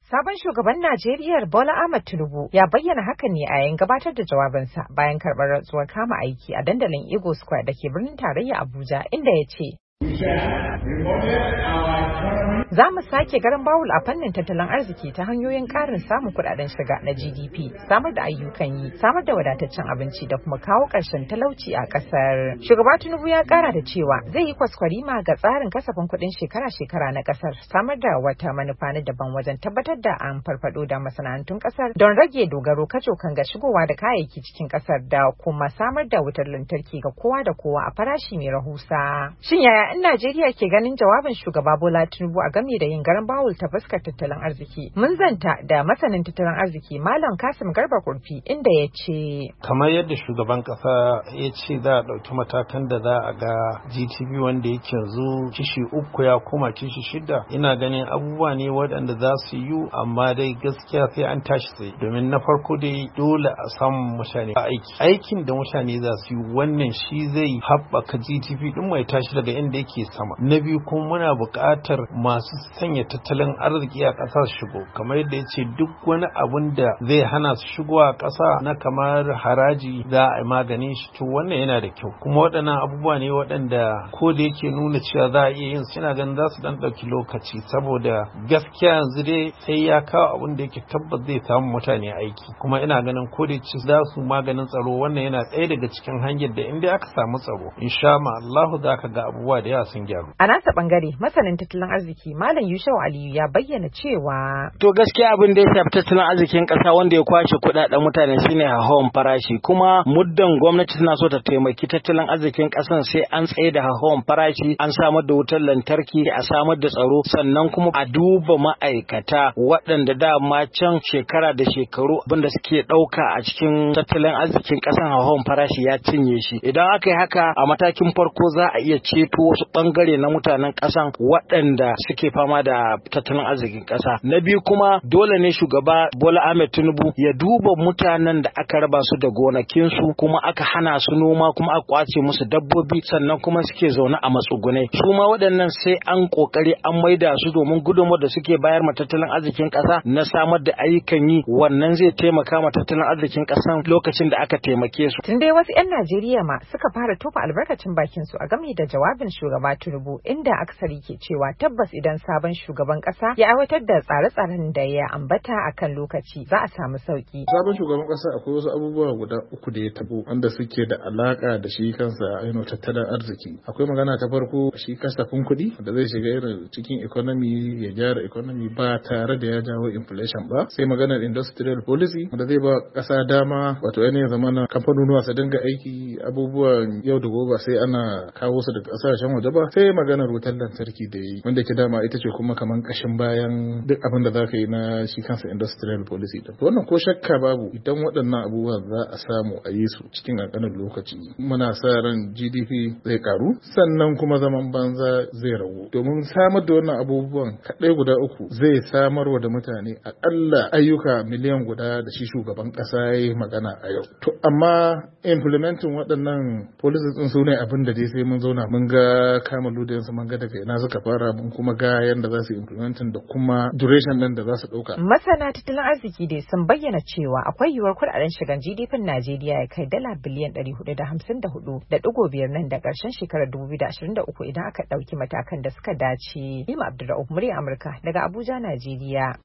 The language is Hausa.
Sabon shugaban Najeriya Bola Ahmed Tinubu ya bayyana hakan ne a yayin gabatar da jawabinsa bayan karɓar rantsuwar kama aiki a dandalin Eagle Square da ke birnin tarayya Abuja, inda ya ce za mu sake garan bawul a fannin tattalin arziki ta hanyoyin ƙarin samun kuɗaɗen shiga na GDP, samar da ayyukan yi, samar da wadataccen abinci da kuma kawo ƙarshen talauci a ƙasar. Shugaba Tinubu ya ƙara da cewa zai yi kwaskwarima ga tsarin kasafin kuɗin shekara-shekara na ƙasar, samar da wata manufa na daban wajen tabbatar da an farfaɗo da masana'antun ƙasar don rage dogaro kacokan ga shigowa da kayayyaki cikin ƙasar da kuma samar da wutar lantarki ga kowa da kowa a farashi mai rahusa. Shin yaya 'yan Najeriya ke ganin jawabin shugaba Bola Tinubu a game da yin garan bawul ta fuskar tattalin arziki? Mun zanta da masanin tattalin arziki Malam Kasim Garba Kurfi, inda ya ce kamar yadda shugaban kasa ya ce za a ɗauki matakan da za a ga GTB wanda yake yanzu kishi 3 ya koma kishi 6, ina ganin abubuwa ne waɗanda za su yi, amma dai gaskiya sai an tashi tsaye, domin na farko dai dole a samu mutane aikin da mutane za su yi, wannan shi zai haɓaka GTB ɗin mai tashi daga inda yake sama. Na biyu kuma muna buƙatar masu sanya tattalin arziki a ƙasa su shigo, kamar yadda ya ce duk wani abun da zai hana su shigo a ƙasa na kamar haraji za a yi maganin shi, to wannan yana da kyau. Kuma waɗannan abubuwa ne waɗanda ko da yake nuna cewa za a iya yin su, ina ganin za su dan ɗauki lokaci, saboda gaskiya yanzu dai sai ya kawo abun da yake tabbas zai samu mutane aiki. Kuma ina ganin ko da yake za su maganin tsaro, wannan yana ɗaya daga cikin hanyar da in dai aka samu tsaro, insha Allah za ka ga abubuwa da yawa sun gyaru. A nasa bangare masanin tattalin arziki Malam Yushau Aliyu ya bayyana cewa to gaskiya abin da ya shafi tattalin arzikin ƙasa wanda ya kwashe kuɗaɗen mutane shine hauhawan farashi, kuma muddan gwamnati tana so ta taimaki tattalin arzikin ƙasan sai an tsaye da hauhawan farashi, an samar da wutar lantarki, a samar da tsaro, sannan kuma a duba ma'aikata waɗanda dama can shekara da shekaru abinda suke ɗauka a cikin tattalin arzikin ƙasan hauhawan farashi ya cinye shi. Idan aka yi haka a matakin farko za a iya ceto wasu ɓangare na mutanen ƙasan waɗanda suke fama da tattalin arzikin ƙasa. Na biyu kuma dole ne shugaba Bola Ahmed Tinubu ya duba mutanen da aka raba su da gonakinsu, kuma aka hana su noma, kuma aka kwace musu dabbobi, sannan kuma suke zaune a matsugunai. Su ma waɗannan sai an kokari an maida su, domin gudunmawar da suke bayar ma tattalin arzikin ƙasa na samar da ayyukan yi, wannan zai taimaka ma tattalin arzikin ƙasan lokacin da aka taimake su. Tun dai wasu 'yan Najeriya ma suka fara tofa albarkacin bakin su a game da jawabin shugaba Tinubu, inda aksari ke cewa tabbas idan sabon shugaban kasa ya aiwatar da tsare-tsaren da ya ambata akan lokaci za a samu sauki. Sabon shugaban kasa akwai wasu abubuwa guda 3 da ya tabo wanda suke da alaka da shi kansa tattalin arziki. Akwai magana ta farko, shi kasafin kuɗi da zai shiga irin cikin economy ya gyara economy ba tare da ya jawo inflation ba. Sai maganar industrial policy da zai ba kasa dama, wato ya zama kamfanonuwa su dinga aiki abubuwan yau da gobe sai ana kawo su daga kasashen waje ba. Sai maganar wutar lantarki da yi, wanda ke dama ita ce kuma kaman kashin bayan duk abin da za ka yi na shi kansa industrial policy da wannan ko shakka babu, idan waɗannan abubuwan za a samu a yi su cikin ƙanƙanin lokaci, muna sa ran GDP zai karu, sannan kuma zaman banza zai ragu. Domin samar da wannan abubuwan kaɗai guda 3 zai samarwa da mutane aƙalla ayyuka miliyan guda da shi shugaban ƙasa ya yi magana a yau. To amma implementing waɗannan policies ɗin su ne abin da dai sai mun zauna mun ga kama ludayensu, mun ga daga ina suka fara, mun kuma ga yadda za su implementing da kuma duration nan da za su ɗauka. Masana tattalin arziki dai sun bayyana cewa akwai yiwuwar kuɗaɗen shigan GDP Najeriya ya kai dala biliyan 454.5 nan da ƙarshen shekarar 2023 idan aka ɗauki matakan da suka dace. Lima Abdulrahman, murya Amurka daga Abuja, Najeriya.